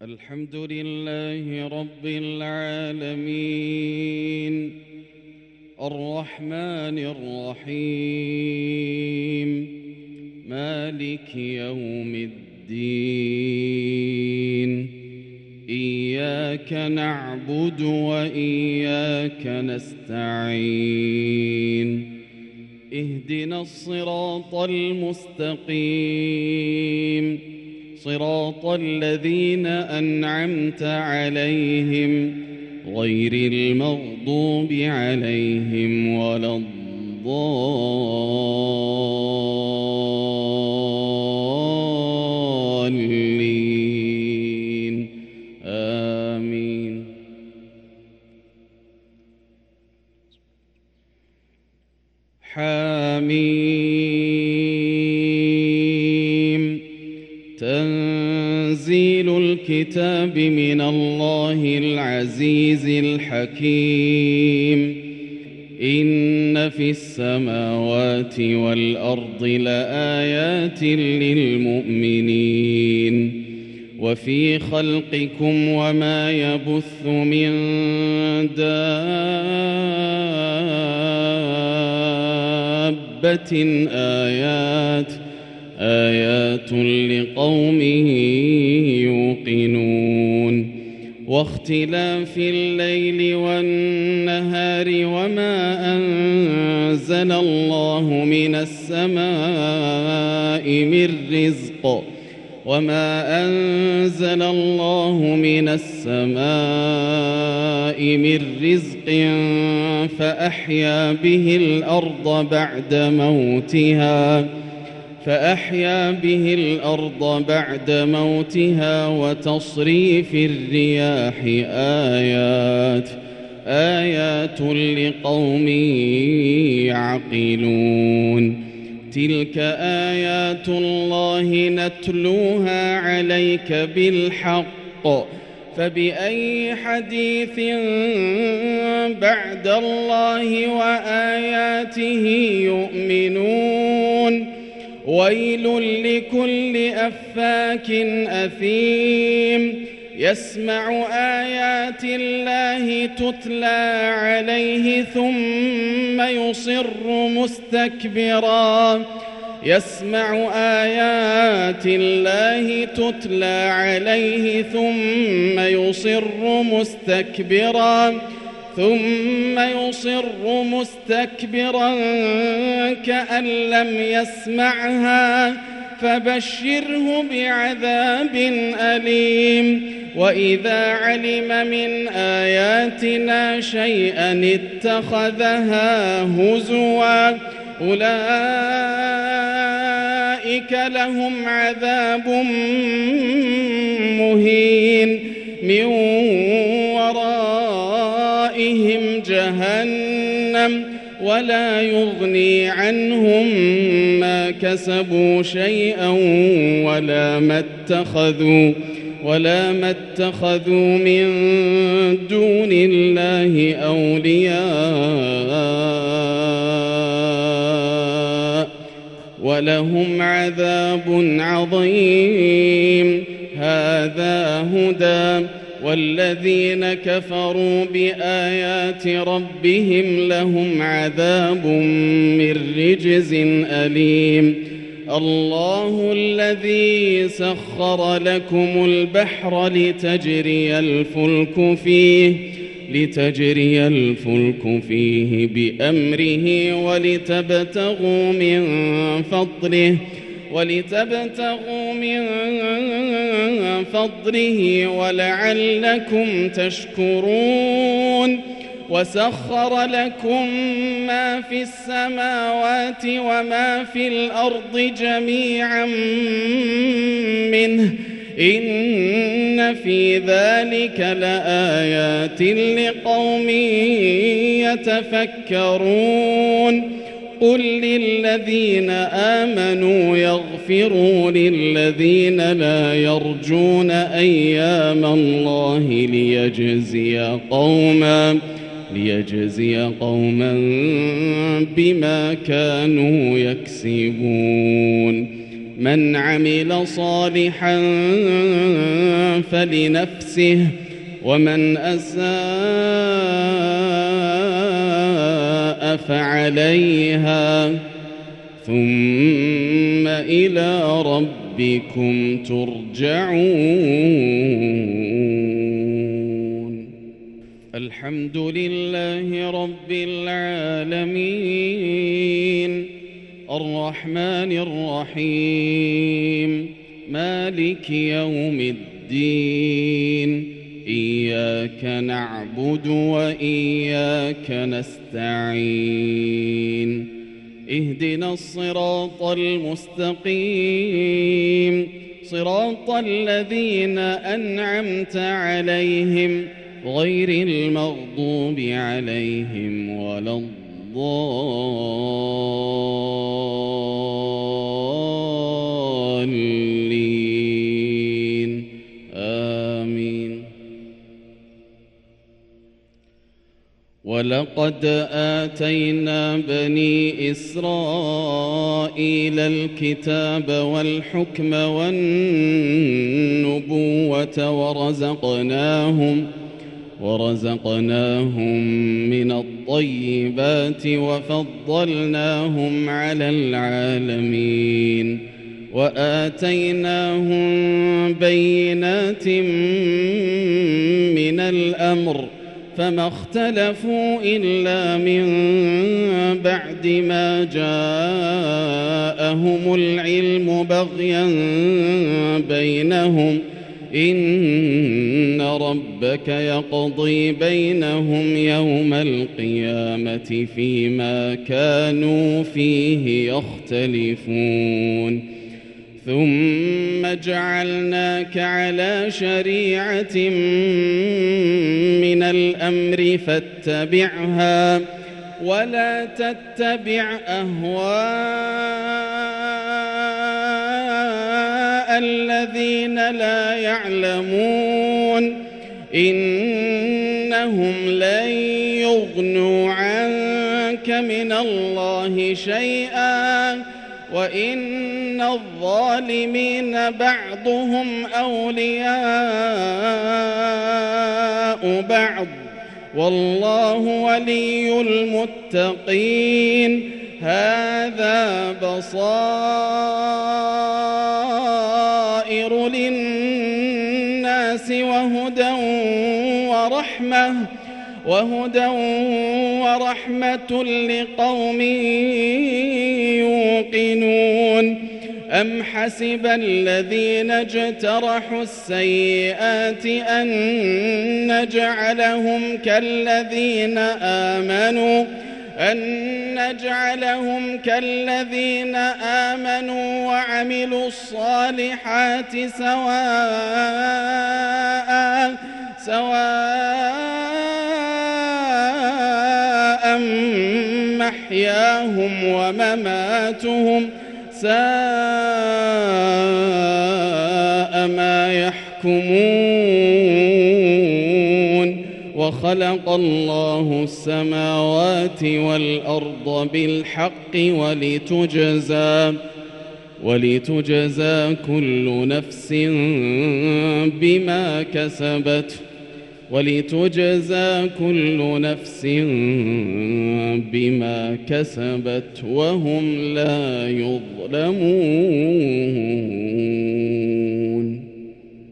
الحمد لله رب العالمين الرحمن الرحيم مالك يوم الدين إياك نعبد وإياك نستعين اهدنا الصراط المستقيم صراط الذين أنعمت عليهم غير المغضوب عليهم ولا الضالين آمين. حميم. تنزيل الكتاب من الله العزيز الحكيم. إن في السماوات والأرض لآيات للمؤمنين وفي خلقكم وما يبث من دابة آيات لقوم يوقنون. واختلاف الليل والنهار وما أنزل الله من السماء من رزق فأحيا به الأرض بعد موتها وتصريف الرياح آيات لقوم يعقلون. تلك آيات الله نتلوها عليك بالحق فبأي حديث بعد الله وآياته يؤمنون. ويل لكل أفاك أثيم يسمع آيات الله تتلى عليه ثم يصر مستكبرا كأن لم يسمعها فبشره بعذاب أليم. وإذا علم من آياتنا شيئا اتخذها هزوا أولئك لهم عذاب مهين من ورائهم جهنم ولا يغني عنهم ما كسبوا شيئا ولا ما اتخذوا من دون الله أولياء ولهم عذاب عظيم. هذا هدى والذين كفروا بآيات ربهم لهم عذاب من رجز أليم. الله الذي سخر لكم البحر لتجري الفلك فيه بأمره ولتبتغوا من فضله ولعلكم تشكرون. وسخر لكم ما في السماوات وما في الأرض جميعا منه إن في ذلك لآيات لقوم يتفكرون. قل للذين آمنوا يغفروا للذين لا يرجون أيام الله ليجزي قوما بما كانوا يكسبون. من عمل صالحا فلنفسه ومن أساء فعليها ثم إلى ربكم ترجعون. الحمد لله رب العالمين الرحمن الرحيم مالك يوم الدين إياك نعبد وإياك نستعين اهدنا الصراط المستقيم صراط الذين أنعمت عليهم غير المغضوب عليهم ولا الضالين آمين. ولقد آتينا بني إسرائيل الكتاب والحكم والنبوة ورزقناهم من الطيبات وفضلناهم على العالمين وآتيناهم بينات من الأمر فما اختلفوا إلا من بعد ما جاءهم العلم بغيا بينهم إن ربك يقضي بينهم يوم القيامة فيما كانوا فيه يختلفون. ثم جعلناك على شريعة من الأمر فاتبعها ولا تتبع أهواء الذين لا يعلمون إنهم لن يغنوا عنك من الله شيئا وإن الظالمين بعضهم أولياء بعض والله ولي المتقين. هذا بصائر للناس وهدى ورحمة لقوم يوقنون. أم حسب الذين اجترحوا السيئات أن نجعلهم كالذين آمنوا وعملوا الصالحات سواء محياهم ومماتهم ساء ما يحكمون. وخلق الله السماوات والأرض بالحق ولتجزى كل نفس بما كسبت وهم لا يظلمون.